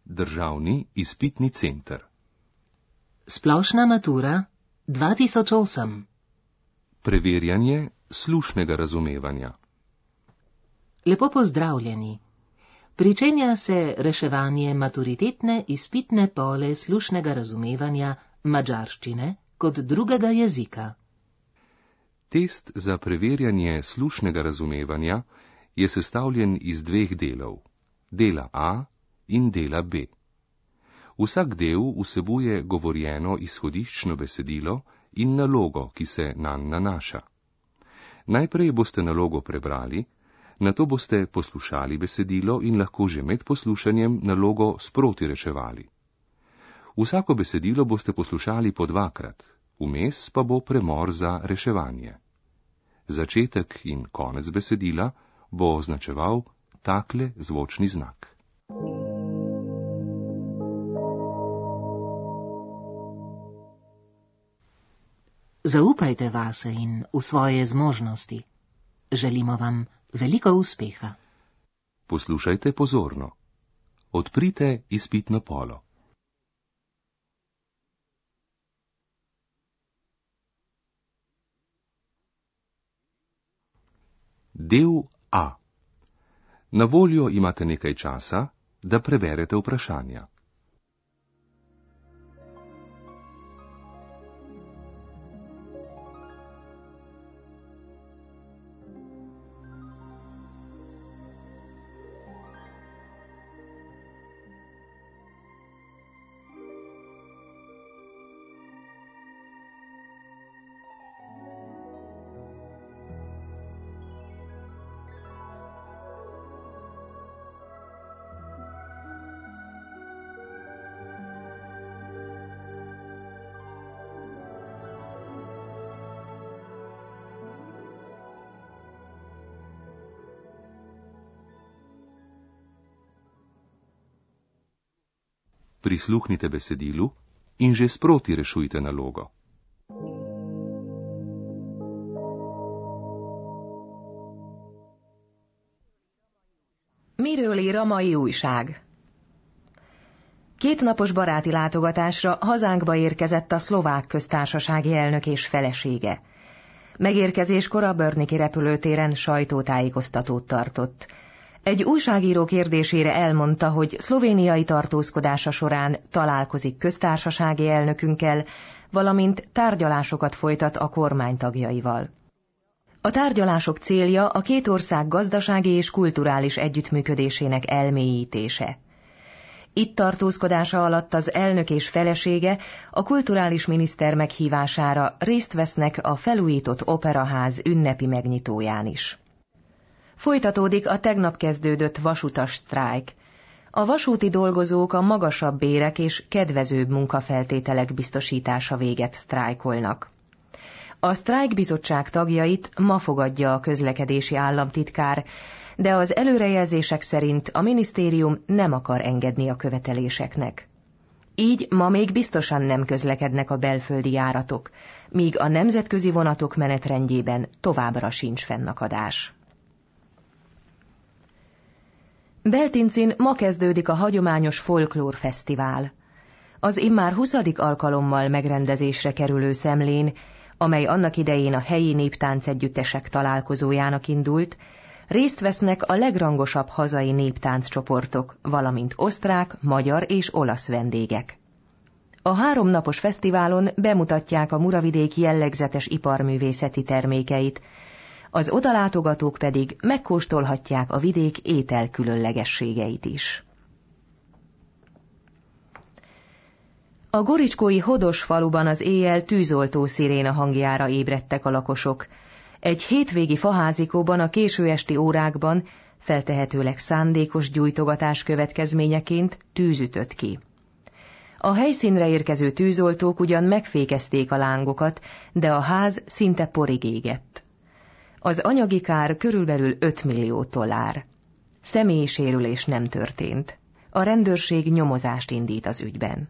Državni izpitni center. Splošna matura 2008. Preverjanje slušnega razumevanja. Lepo pozdravljeni. Pričenja se reševanje maturitetne izpitne pole slušnega razumevanja madžarščine kot drugega jezika. Test za preverjanje slušnega razumevanja je sestavljen iz dveh delov, dela A in dela B. Vsak del vsebuje govorjeno izhodiščno besedilo in nalogo, ki se nanj nanaša. Najprej boste nalogo prebrali, nato boste poslušali besedilo in lahko že med poslušanjem nalogo sproti reševali. Vsako besedilo boste poslušali po dvakrat, vmes pa bo premor za reševanje. Začetek in konec besedila bo označeval takle zvočni znak. Zaupajte vase in v svoje zmožnosti. Želimo vam veliko uspeha. Poslušajte pozorno. Odprite izpitno polo. Del A. Na voljo imate nekaj časa, da preberete vprašanja. Prisluhnite besedilu in že sproti rešujte nalogo. Miről ír a mai újság? Kétnapos baráti látogatásra hazánkba érkezett a szlovák köztársasági elnök és felesége. Megérkezéskor a Brniki repülőtéren sajtótájékoztatót tartott. Egy újságíró kérdésére elmondta, hogy szlovéniai tartózkodása során találkozik köztársasági elnökünkkel, valamint tárgyalásokat folytat a kormány tagjaival. A tárgyalások célja a két ország gazdasági és kulturális együttműködésének elmélyítése. Itt tartózkodása alatt az elnök és felesége a kulturális miniszter meghívására részt vesznek a felújított operaház ünnepi megnyitóján is. Folytatódik a tegnap kezdődött vasutas sztrájk. A vasúti dolgozók a magasabb bérek és kedvezőbb munkafeltételek biztosítása véget sztrájkolnak. A sztrájkbizottság tagjait ma fogadja a közlekedési államtitkár, de az előrejelzések szerint a minisztérium nem akar engedni a követeléseknek. Így ma még biztosan nem közlekednek a belföldi járatok, míg a nemzetközi vonatok menetrendjében továbbra sincs fennakadás. Beltincin ma kezdődik a hagyományos folklórfesztivál. Az immár 20. alkalommal megrendezésre kerülő szemlén, amely annak idején a helyi néptáncegyüttesek találkozójának indult, részt vesznek a legrangosabb hazai néptánccsoportok, valamint osztrák, magyar és olasz vendégek. A 3 napos fesztiválon bemutatják a Muravidék jellegzetes iparművészeti termékeit, az odalátogatók pedig megkóstolhatják a vidék ételkülönlegességeit is. A goricskói Hodos faluban az éjjel tűzoltó sziréna hangjára ébredtek a lakosok. Egy hétvégi faházikóban a késő esti órákban, feltehetőleg szándékos gyújtogatás következményeként tűz ütött ki. A helyszínre érkező tűzoltók ugyan megfékezték a lángokat, de a ház szinte porig égett. Az anyagi kár körülbelül 5 millió dollár. Személyi sérülés nem történt. A rendőrség nyomozást indít az ügyben.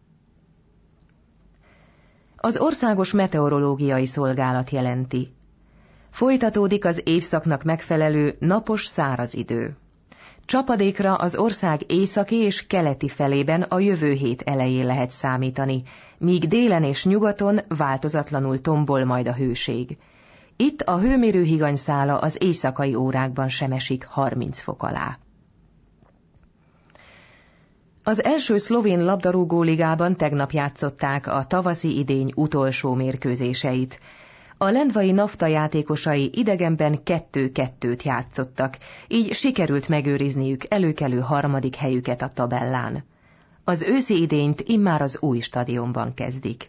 Az Országos Meteorológiai Szolgálat jelenti: folytatódik az évszaknak megfelelő napos száraz idő. Csapadékra az ország északi és keleti felében a jövő hét elején lehet számítani, míg délen és nyugaton változatlanul tombol majd a hőség. Itt a hőmérő higanyszála az éjszakai órákban sem esik 30 fok alá. Az első szlovén labdarúgóligában tegnap játszották a tavaszi idény utolsó mérkőzéseit. A lendvai Nafta játékosai idegenben 2-2-t játszottak, így sikerült megőrizniük előkelő harmadik helyüket a tabellán. Az őszi idényt immár az új stadionban kezdik.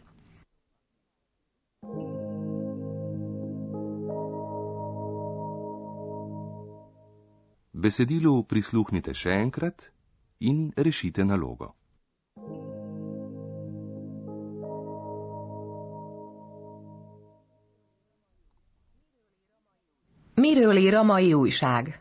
Besedilu prisluhnite še enkrat in rešite nalogo. Miről ír a mai újság?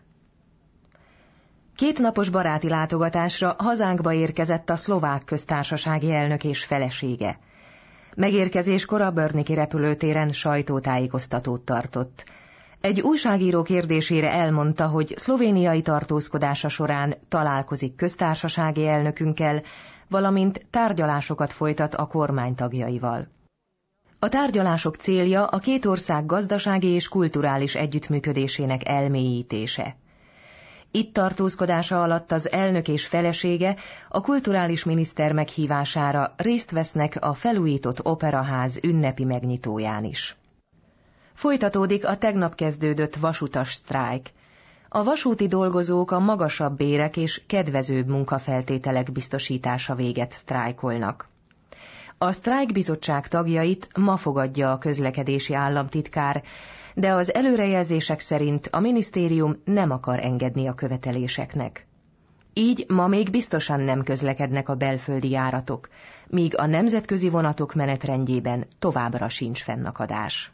2 napos baráti látogatásra hazánkba érkezett a Szlovák Köztársasági elnök és felesége. Megérkezéskor a Brniki repülőtéren sajtótájékoztatót tartott. Egy újságíró kérdésére elmondta, hogy szlovéniai tartózkodása során találkozik köztársasági elnökünkkel, valamint tárgyalásokat folytat a kormány tagjaival. A tárgyalások célja a 2 ország gazdasági és kulturális együttműködésének elmélyítése. Itt tartózkodása alatt az elnök és felesége a kulturális miniszter meghívására részt vesznek a felújított operaház ünnepi megnyitóján is. Folytatódik a tegnap kezdődött vasutas sztrájk. A vasúti dolgozók a magasabb bérek és kedvezőbb munkafeltételek biztosítása véget sztrájkolnak. A sztrájkbizottság tagjait ma fogadja a közlekedési államtitkár, de az előrejelzések szerint a minisztérium nem akar engedni a követeléseknek. Így ma még biztosan nem közlekednek a belföldi járatok, míg a nemzetközi vonatok menetrendjében továbbra sincs fennakadás.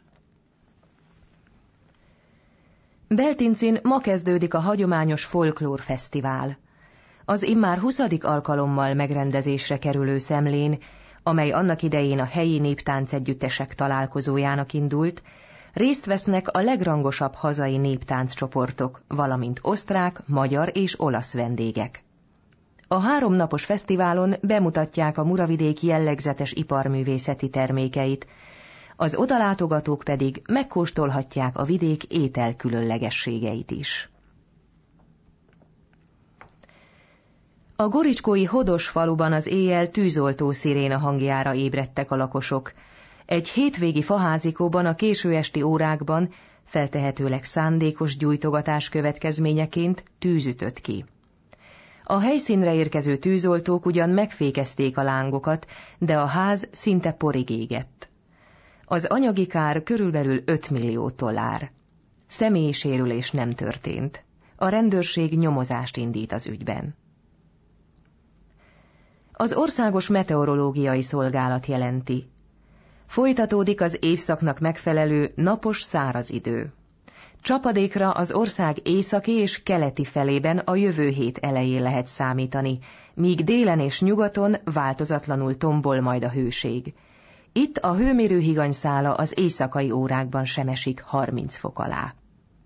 Beltincin ma kezdődik a hagyományos folklórfesztivál. Az immár 20. alkalommal megrendezésre kerülő szemlén, amely annak idején a helyi néptáncegyüttesek találkozójának indult, részt vesznek a legrangosabb hazai néptánccsoportok, valamint osztrák, magyar és olasz vendégek. A 3 napos fesztiválon bemutatják a Muravidék jellegzetes iparművészeti termékeit, az odalátogatók pedig megkóstolhatják a vidék ételkülönlegességeit is. A goricskói Hodos faluban az éjjel tűzoltó sziréna hangjára ébredtek a lakosok. Egy hétvégi faházikóban a késő esti órákban, feltehetőleg szándékos gyújtogatás következményeként tűz ütött ki. A helyszínre érkező tűzoltók ugyan megfékezték a lángokat, de a ház szinte porig égett. Az anyagi kár körülbelül 5 millió dollár. Személyi sérülés nem történt. A rendőrség nyomozást indít az ügyben. Az Országos Meteorológiai Szolgálat jelenti: folytatódik az évszaknak megfelelő napos száraz idő. Csapadékra az ország északi és keleti felében a jövő hét elején lehet számítani, míg délen és nyugaton változatlanul tombol majd a hőség. Itt a hőmérő higanyszála az éjszakai órákban sem esik 30 fok alá.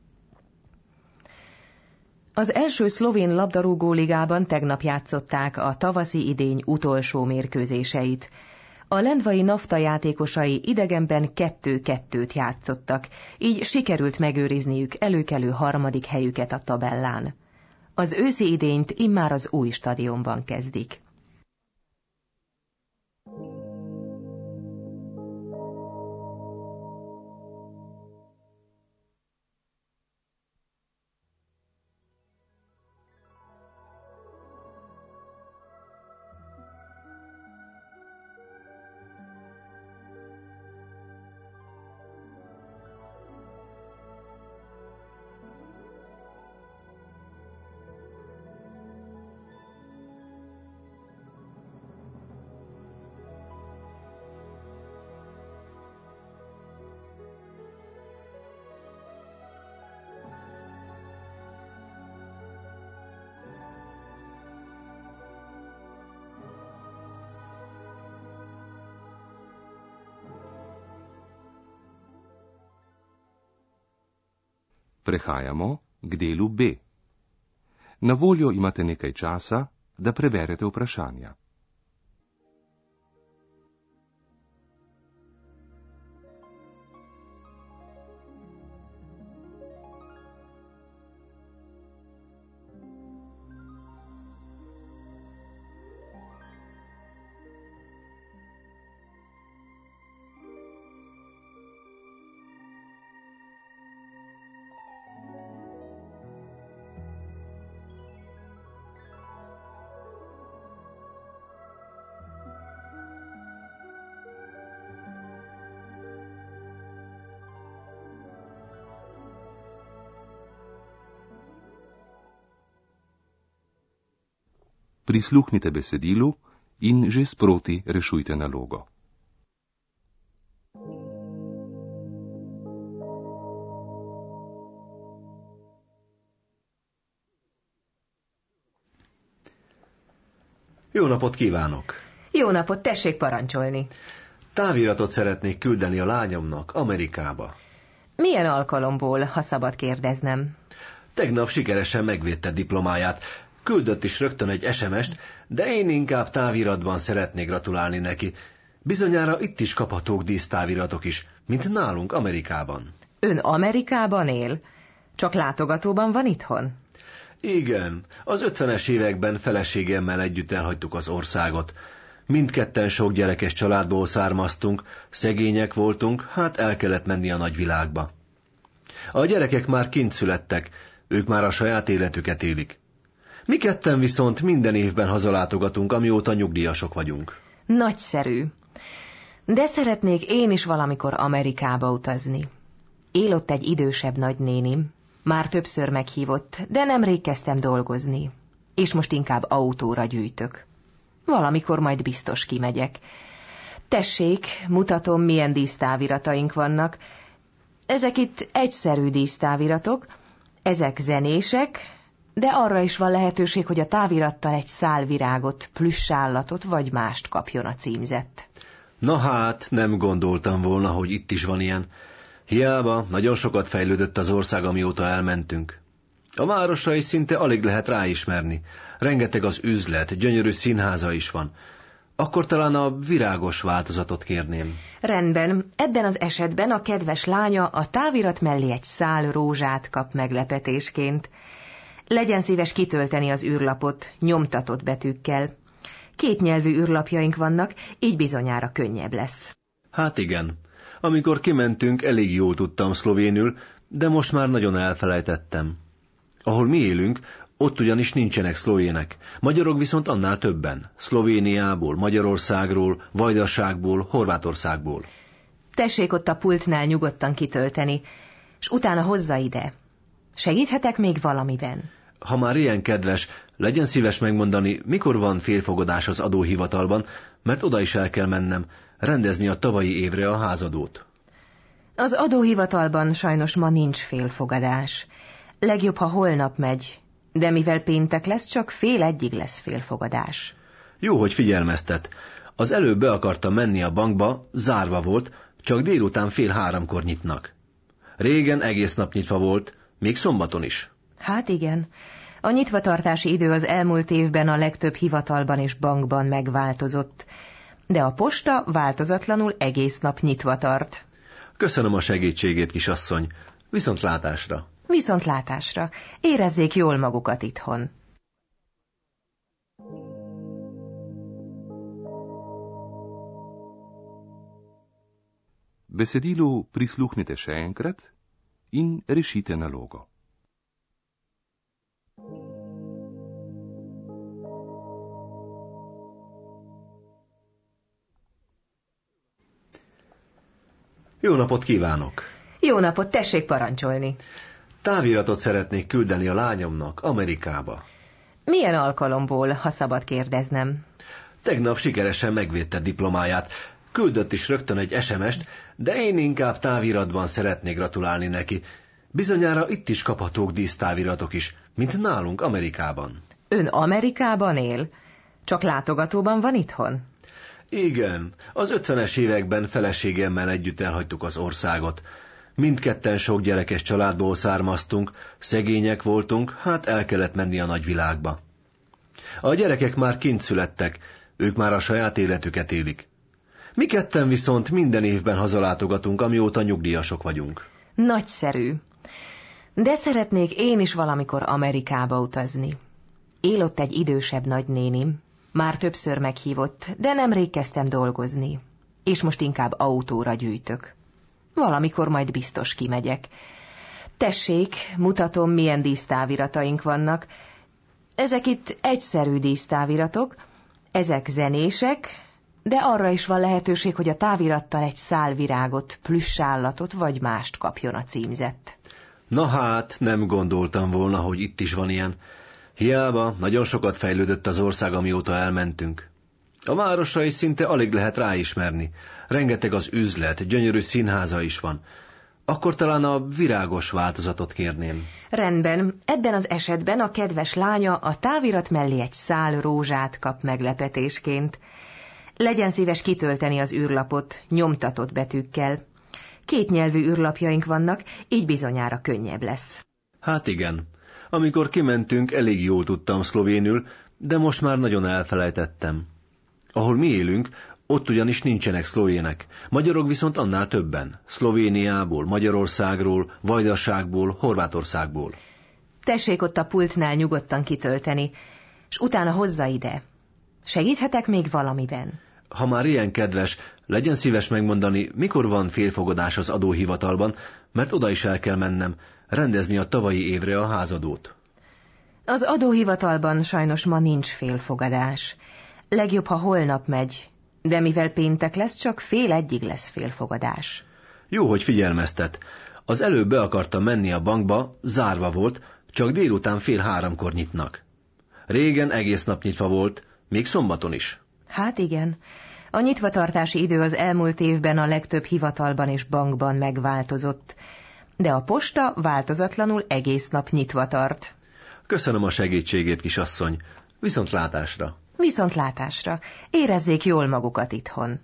Az első szlovén labdarúgóligában tegnap játszották a tavaszi idény utolsó mérkőzéseit. A lendvai Nafta játékosai idegenben 2-2-t játszottak, így sikerült megőrizniük előkelő harmadik helyüket a tabellán. Az őszi idényt immár az új stadionban kezdik. Prehajamo k delu B. Na voljo imate nekaj časa, da preberete vprašanja. Prisluhnite besedilu in že sproti rešujte nalogo. Jó napot kívánok! Jó napot, tessék parancsolni! Táviratot szeretnék küldeni a lányomnak Amerikába. Milyen alkalomból, ha szabad kérdeznem? Tegnap sikeresen megvédte diplomáját. Küldött is rögtön egy SMS-t, de én inkább táviratban szeretnék gratulálni neki. Bizonyára itt is kaphatók dísztáviratok is, mint nálunk Amerikában. Ön Amerikában él? Csak látogatóban van itthon? Igen, az 50-es években feleségemmel együtt elhagytuk az országot. Mindketten sok gyerekes családból származtunk, szegények voltunk, hát el kellett menni a nagyvilágba. A gyerekek már kint születtek, ők már a saját életüket élik. Mi ketten viszont minden évben hazalátogatunk, amióta nyugdíjasok vagyunk. Nagyszerű. De szeretnék én is valamikor Amerikába utazni. Él ott egy idősebb nagynénim. Már többször meghívott, de nemrég kezdtem dolgozni. És most inkább autóra gyűjtök. Valamikor majd biztos kimegyek. Tessék, mutatom, milyen dísztávirataink vannak. Ezek itt egyszerű dísztáviratok, ezek zenések, de arra is van lehetőség, hogy a távirattal egy szál virágot, plüssállatot vagy mást kapjon a címzett. Na hát, nem gondoltam volna, hogy itt is van ilyen. Hiába, nagyon sokat fejlődött az ország, amióta elmentünk. A városra is szinte alig lehet ráismerni. Rengeteg az üzlet, gyönyörű színháza is van. Akkor talán a virágos változatot kérném. Rendben, ebben az esetben a kedves lánya a távirat mellé egy szál rózsát kap meglepetésként. Legyen szíves kitölteni az űrlapot, nyomtatott betűkkel. Kétnyelvű űrlapjaink vannak, így bizonyára könnyebb lesz. Hát igen. Amikor kimentünk, elég jól tudtam szlovénül, de most már nagyon elfelejtettem. Ahol mi élünk, ott ugyanis nincsenek szlovének. Magyarok viszont annál többen. Szlovéniából, Magyarországról, Vajdaságból, Horvátországból. Tessék ott a pultnál nyugodtan kitölteni, és utána hozza ide. Segíthetek még valamiben? Ha már ilyen kedves, legyen szíves megmondani, mikor van félfogadás az adóhivatalban, mert oda is el kell mennem, rendezni a tavalyi évre a házadót. Az adóhivatalban sajnos ma nincs félfogadás. Legjobb, ha holnap megy, de mivel péntek lesz, csak 12:30 lesz félfogadás. Jó, hogy figyelmeztet. Az előbb be akartam menni a bankba, zárva volt, csak délután 2:30 nyitnak. Régen egész nap nyitva volt, még szombaton is. Hát igen. A nyitvatartási idő az elmúlt évben a legtöbb hivatalban és bankban megváltozott, de a posta változatlanul egész nap nyitva tart. Köszönöm a segítségét, kisasszony. Viszontlátásra. Viszontlátásra. Érezzék jól magukat itthon. Besedilu prisluhnite še enkrat in rešite nalogo. Jó napot kívánok! Jó napot, tessék parancsolni! Táviratot szeretnék küldeni a lányomnak Amerikába. Milyen alkalomból, ha szabad kérdeznem? Tegnap sikeresen megvédte diplomáját. Küldött is rögtön egy SMS-t, de én inkább táviratban szeretnék gratulálni neki. Bizonyára itt is kaphatók dísztáviratok is, mint nálunk Amerikában. Ön Amerikában él? Csak látogatóban van itthon? Igen, az 50-es években feleségemmel együtt elhagytuk az országot. Mindketten sok gyerekes családból származtunk, szegények voltunk, hát el kellett menni a nagyvilágba. A gyerekek már kint születtek, ők már a saját életüket élik. Mi ketten viszont minden évben hazalátogatunk, amióta nyugdíjasok vagyunk. Nagyszerű. De szeretnék én is valamikor Amerikába utazni. Él ott egy idősebb nagynénim, már többször meghívott, de nemrég kezdtem dolgozni, és most inkább autóra gyűjtök. Valamikor majd biztos kimegyek. Tessék, mutatom, milyen dísztávirataink vannak. Ezek itt egyszerű dísztáviratok, ezek zenések, de arra is van lehetőség, hogy a távirattal egy szál virágot, plüssállatot vagy mást kapjon a címzett. Na hát, nem gondoltam volna, hogy itt is van ilyen. Hiába, nagyon sokat fejlődött az ország, amióta elmentünk. A városra is szinte alig lehet ráismerni. Rengeteg az üzlet, gyönyörű színháza is van. Akkor talán a virágos változatot kérném. Rendben, ebben az esetben a kedves lánya a távirat mellé egy szál rózsát kap meglepetésként. Legyen szíves kitölteni az űrlapot, nyomtatott betűkkel. 2 nyelvű űrlapjaink vannak, így bizonyára könnyebb lesz. Hát igen. Amikor kimentünk, elég jól tudtam szlovénül, de most már nagyon elfelejtettem. Ahol mi élünk, ott ugyanis nincsenek szlovének, magyarok viszont annál többen. Szlovéniából, Magyarországról, Vajdaságból, Horvátországból. Tessék ott a pultnál nyugodtan kitölteni, és utána hozza ide. Segíthetek még valamiben? Ha már ilyen kedves, legyen szíves megmondani, mikor van félfogadás az adóhivatalban, mert oda is el kell mennem, rendezni a tavalyi évre a házadót. Az adóhivatalban sajnos ma nincs félfogadás. Legjobb, ha holnap megy, de mivel péntek lesz, csak 12:30 lesz félfogadás. Jó, hogy figyelmeztet. Az előbb be akartam menni a bankba, zárva volt, csak délután 2:30 nyitnak. Régen egész nap nyitva volt, még szombaton is. Hát igen. A nyitvatartási idő az elmúlt évben a legtöbb hivatalban és bankban megváltozott, de a posta változatlanul egész nap nyitva tart. Köszönöm a segítségét, kisasszony. Viszontlátásra. Viszontlátásra. Érezzék jól magukat itthon.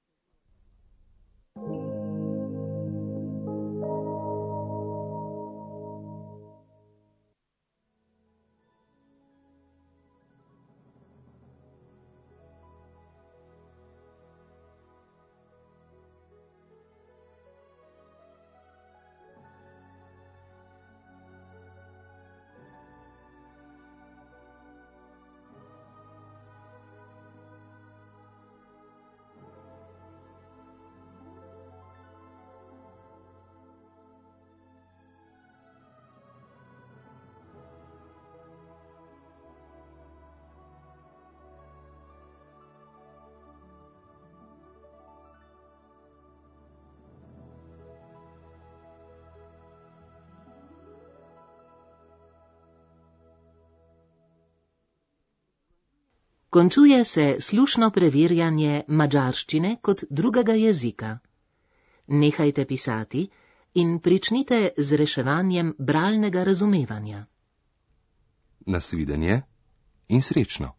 Končuje se slušno preverjanje madžarščine kot drugega jezika. Nehajte pisati in pričnite z reševanjem bralnega razumevanja. Nasvidenje in srečno.